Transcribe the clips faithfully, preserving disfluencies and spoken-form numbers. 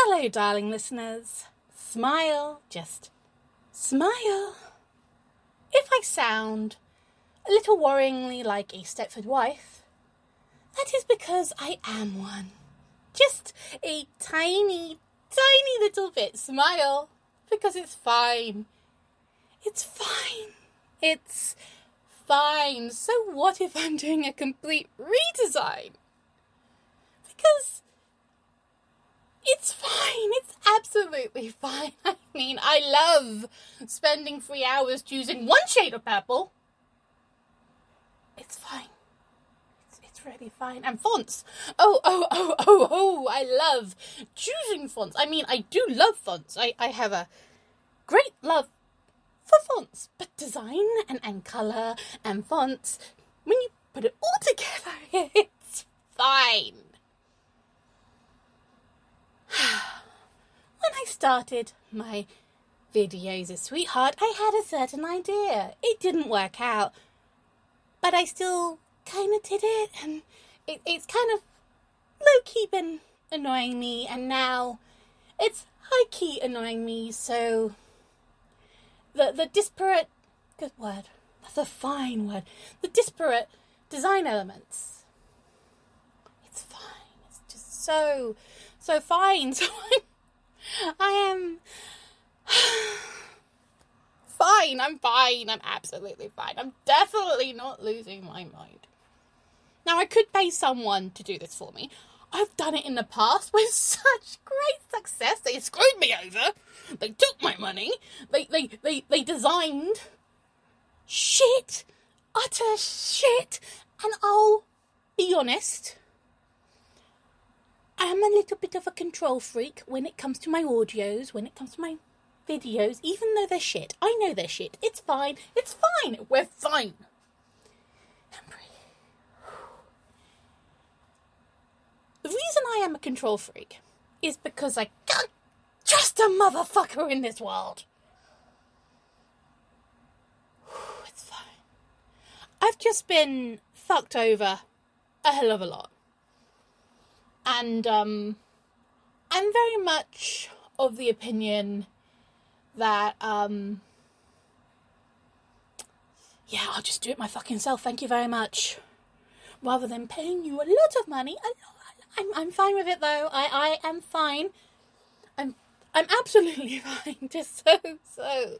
Hello, darling listeners. Smile, just smile. If I sound a little worryingly like a Stepford wife, that is because I am one. Just a tiny, tiny little bit. Smile, because it's fine. It's fine. It's fine. So what if I'm doing a complete redesign? Because it's fine. It's absolutely fine. I mean, I love spending three hours choosing one shade of purple. It's fine. It's, it's really fine. And fonts. Oh, oh, oh, oh, oh. I love choosing fonts. I mean, I do love fonts. I, I have a great love for fonts. But design and, and colour and fonts, when you put it all together, it's fine. When I started my videos as Sweetheart, I had a certain idea. It didn't work out, but I still kind of did it, and it, it's kind of low-key been annoying me, and now it's high-key annoying me, so the, the disparate, good word, that's a fine word, the disparate design elements, it's fine, it's just so... So fine, so I'm, I am fine, I'm fine, I'm absolutely fine. I'm definitely not losing my mind. Now, I could pay someone to do this for me. I've done it in the past with such great success. They screwed me over. They took my money. They, they, they, they designed shit, utter shit. And I'll be honest, I am a little bit of a control freak when it comes to my audios, when it comes to my videos, even though they're shit. I know they're shit. It's fine. It's fine. We're fine. And breathe. The reason I am a control freak is because I can't trust a motherfucker in this world. It's fine. I've just been fucked over a hell of a lot. And um, I'm very much of the opinion that, um, yeah, I'll just do it my fucking self, thank you very much. Rather than paying you a lot of money. I, I'm, I'm fine with it, though. I, I am fine. I'm, I'm absolutely fine. Just so, so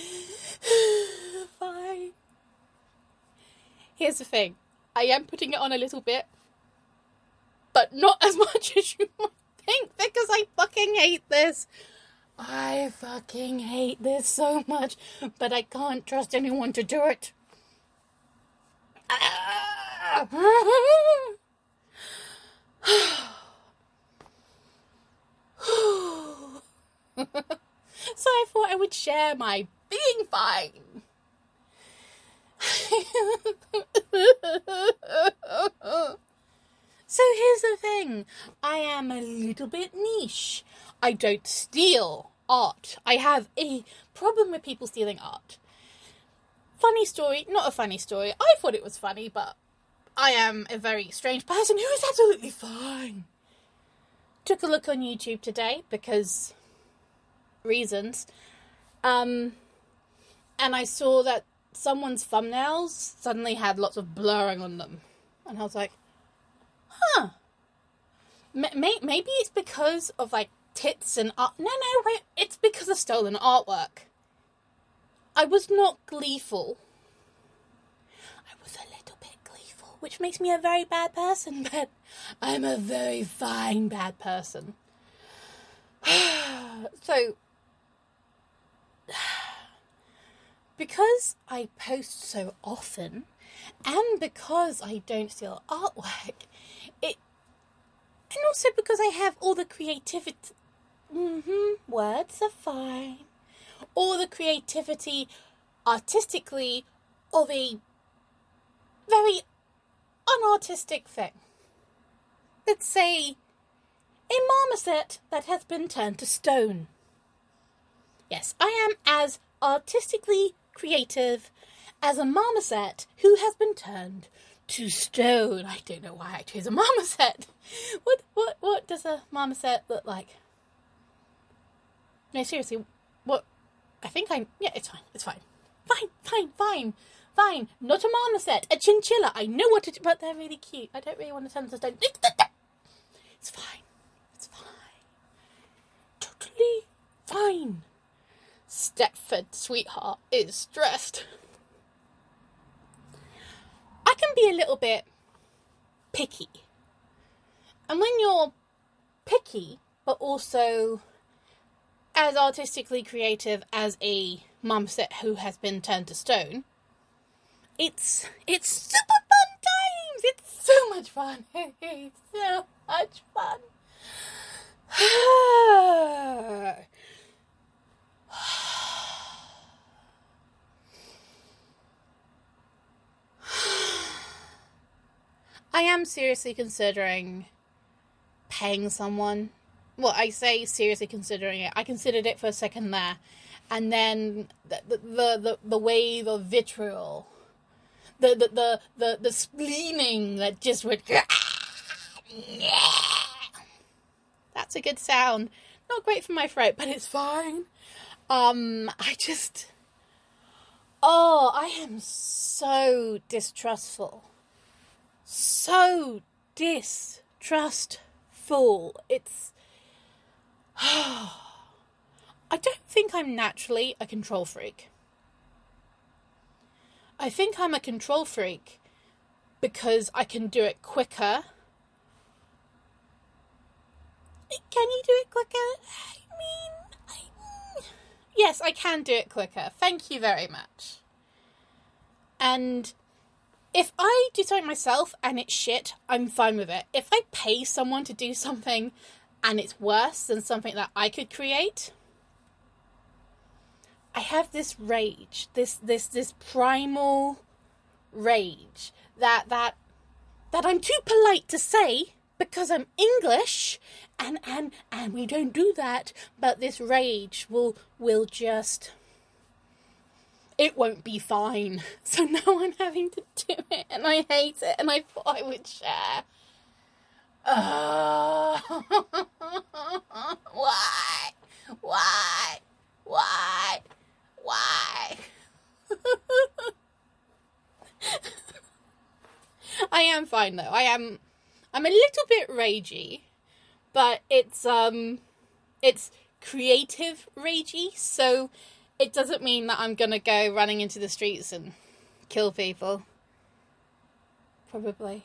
fine. Here's the thing. I am putting it on a little bit. But not as much as you might think, because I fucking hate this. I fucking hate this so much, but I can't trust anyone to do it. So I thought I would share my being fine. So here's the thing, I am a little bit niche. I don't steal art. I have a problem with people stealing art. Funny story, not a funny story. I thought it was funny, but I am a very strange person who is absolutely fine. Took a look on YouTube today because reasons. Um, and I saw that someone's thumbnails suddenly had lots of blurring on them. And I was like, huh, May- maybe it's because of, like, tits and art. No, no, wait, it's because of stolen artwork. I was not gleeful. I was a little bit gleeful, which makes me a very bad person, but I'm a very fine bad person. So, because I post so often, and because I don't steal artwork, it, and also because I have all the creativity, mm-hmm, words are fine, all the creativity artistically of a very unartistic thing. Let's say a marmoset that has been turned to stone. Yes, I am as artistically creative as a marmoset who has been turned to stone. I don't know why I chose a marmoset. What what what does a marmoset look like? No, seriously, what? I think I'm... Yeah, it's fine. It's fine. Fine, fine, fine. Fine. Not a marmoset. A chinchilla. I know what to do, but they're really cute. I don't really want to turn to stone. It's fine. It's fine. Totally fine. Stepford sweetheart is stressed. I can be a little bit picky. And when you're picky, but also as artistically creative as a marmoset who has been turned to stone, it's it's super fun times. It's so much fun. It's so much fun. I am seriously considering paying someone. Well, I say seriously considering it. I considered it for a second there. And then the the the, the wave of vitriol, the the, the, the, the spleening that just went... That's a good sound. Not great for my throat, but it's fine. Um, I just... Oh, I am so distrustful. So distrustful. It's... I don't think I'm naturally a control freak. I think I'm a control freak because I can do it quicker. Can you do it quicker? I mean, I... Yes, I can do it quicker. Thank you very much. And if I do something myself and it's shit, I'm fine with it. If I pay someone to do something and it's worse than something that I could create, I have this rage, this this this primal rage that that that I'm too polite to say because I'm English and and and we don't do that, but this rage will will just... It won't be fine. So now I'm having to do it, and I hate it, and I thought I would share. Uh, why? Why? Why? Why? I am fine though. I am... I'm a little bit ragey, but it's, um... It's creative ragey, so... It doesn't mean that I'm going to go running into the streets and kill people. Probably.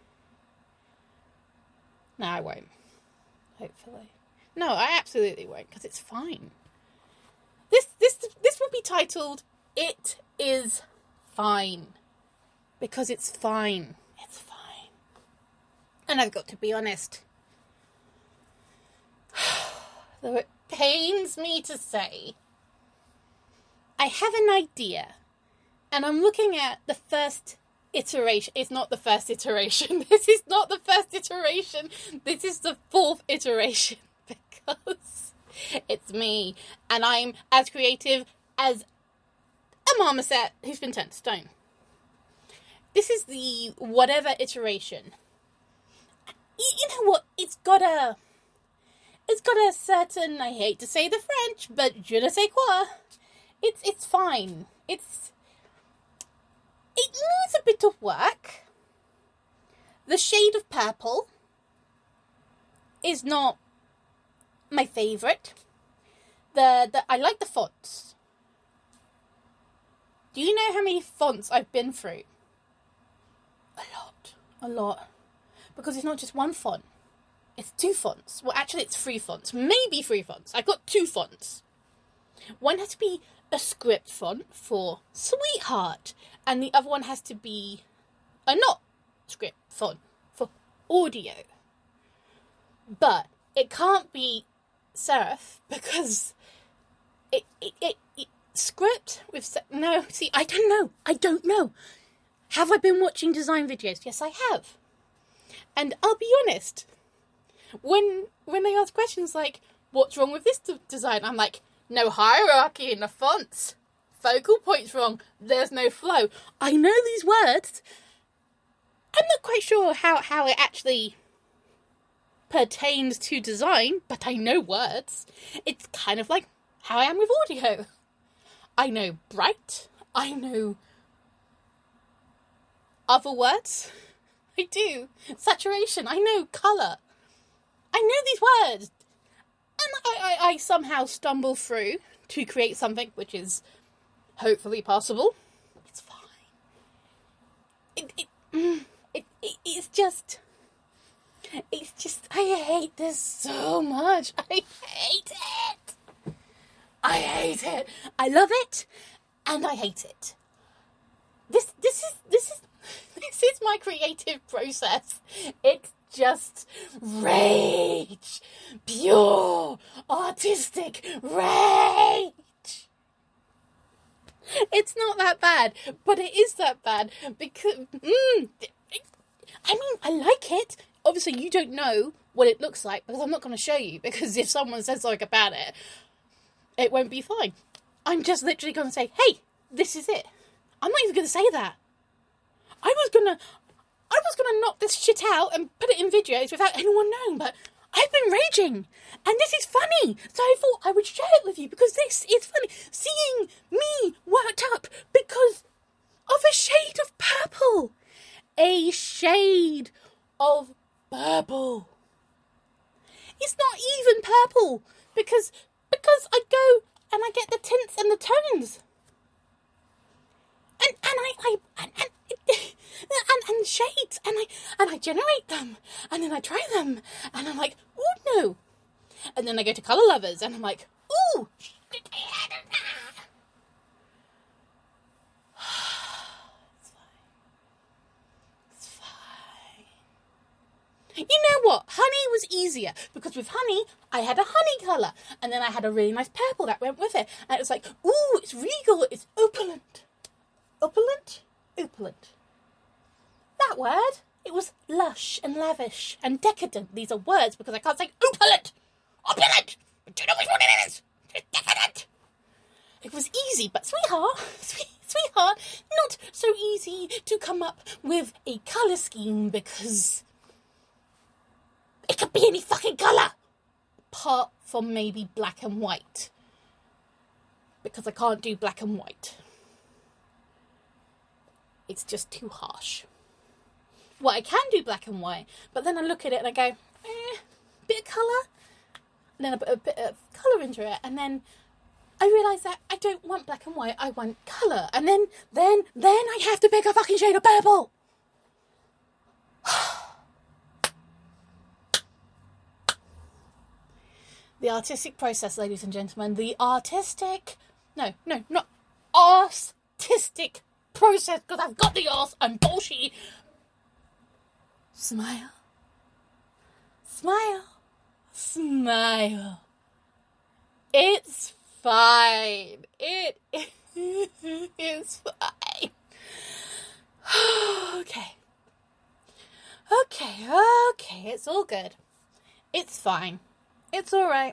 No, I won't. Hopefully. No, I absolutely won't, because it's fine. This, this, this will be titled, It Is Fine. Because it's fine. It's fine. And I've got to be honest. Though it pains me to say... I have an idea, and I'm looking at the first iteration. It's not the first iteration. This is not the first iteration. This is the fourth iteration, because it's me, and I'm as creative as a marmoset who's been turned to stone. This is the whatever iteration. You, you know what? It's got a... It's got a certain, I hate to say the French, but je ne sais quoi. It's it's fine. It's it needs a bit of work. The shade of purple is not my favourite. The the I like the fonts. Do you know how many fonts I've been through? A lot. A lot. Because it's not just one font. It's two fonts. Well, actually it's three fonts. Maybe three fonts. I've got two fonts. One has to be a script font for Sweetheart, and the other one has to be a not script font for audio. But it can't be serif because it it, it, it script with no. See, I don't know. I don't know. Have I been watching design videos? Yes, I have. And I'll be honest. When when they ask questions like, "What's wrong with this d- design?" I'm like, no hierarchy in the fonts. Focal point's wrong. There's no flow. I know these words. I'm not quite sure how, how it actually pertains to design, but I know words. It's kind of like how I am with audio. I know bright. I know other words. I do. Saturation. I know colour. I know these words. And I, I, I somehow stumble through to create something which is hopefully possible. It's fine. It, it, it, it, it's just... It's just... I hate this so much. I hate it. I hate it. I love it, and I hate it. This, this is... This is... This is my creative process. It's just rage. Pure, artistic rage. It's not that bad, but it is that bad because, mm, I mean, I like it. Obviously, you don't know what it looks like because I'm not going to show you, because if someone says something about it, it won't be fine. I'm just literally going to say, hey, this is it. I'm not even going to say that. I was gonna, I was gonna knock this shit out and put it in videos without anyone knowing, but I've been raging, and this is funny, so I thought I would share it with you, because this is funny. Seeing me worked up because of a shade of purple. A shade of purple. It's not even purple, because, because I go and I get the tints and the tones. And, and I, I, and, and, and, and shades, and I, and I generate them, and then I try them, and I'm like, ooh, no. And then I go to Colour Lovers, and I'm like, ooh. It's fine. It's fine. You know what? Honey was easier, because with honey, I had a honey colour, and then I had a really nice purple that went with it, and it was like, ooh, it's regal, it's opulent. Opulent? Opulent. That word, it was lush and lavish and decadent. These are words because I can't say opulent. Opulent! Do you know which one it is? It's decadent. It was easy, but sweetheart, sweet, sweetheart, not so easy to come up with a colour scheme, because it could be any fucking colour. Apart from maybe black and white. Because I can't do black and white. It's just too harsh. Well, I can do black and white, but then I look at it and I go, eh, bit of colour. And then I put a bit of colour into it, and then I realise that I don't want black and white, I want colour. And then, then, then I have to pick a fucking shade of purple. The artistic process, ladies and gentlemen. The artistic... No, no, not artistic process, because I've got the arse, I'm bullshit. Smile. Smile. Smile. It's fine. It is fine. Okay. Okay, okay, it's all good. It's fine. It's alright.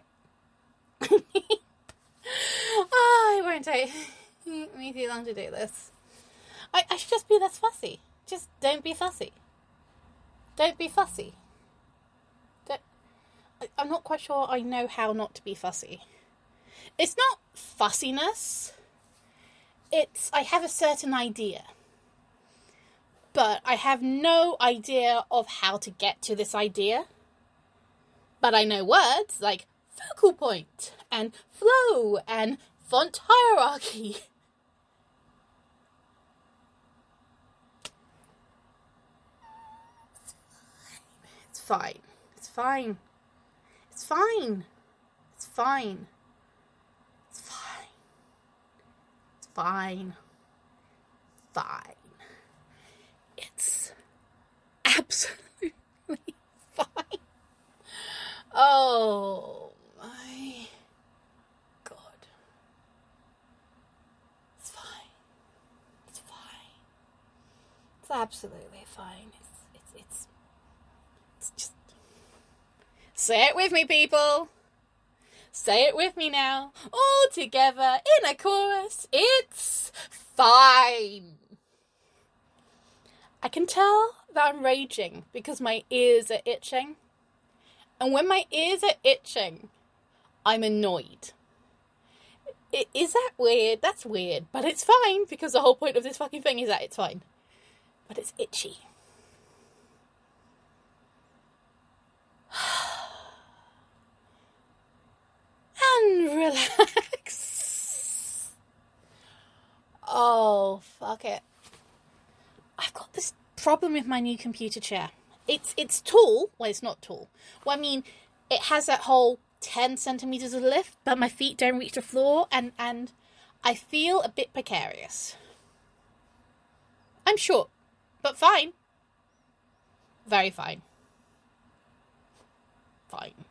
Oh, it won't take me too long to do this. I, I should just be less fussy. Just don't be fussy. Don't be fussy. Don't, I, I'm not quite sure I know how not to be fussy. It's not fussiness. It's, I have a certain idea. But I have no idea of how to get to this idea. But I know words like focal point and flow and font hierarchy. It's fine. It's fine. It's fine. It's fine. It's fine. It's fine. Fine. It's absolutely fine. Oh my God. It's fine. It's fine. It's absolutely fine. It's, it's, it's, it's just... Say it with me, people. Say it with me now. All together in a chorus. It's fine. I can tell that I'm raging because my ears are itching. And when my ears are itching, I'm annoyed. I- Is that weird? That's weird. But it's fine, because the whole point of this fucking thing is that it's fine. But it's itchy. And relax. Oh, fuck it. I've got this problem with my new computer chair. It's it's tall. Well, it's not tall. Well, I mean, it has that whole ten centimeters of lift, but my feet don't reach the floor, and, and I feel a bit precarious. I'm short, but fine. Very fine. Fine.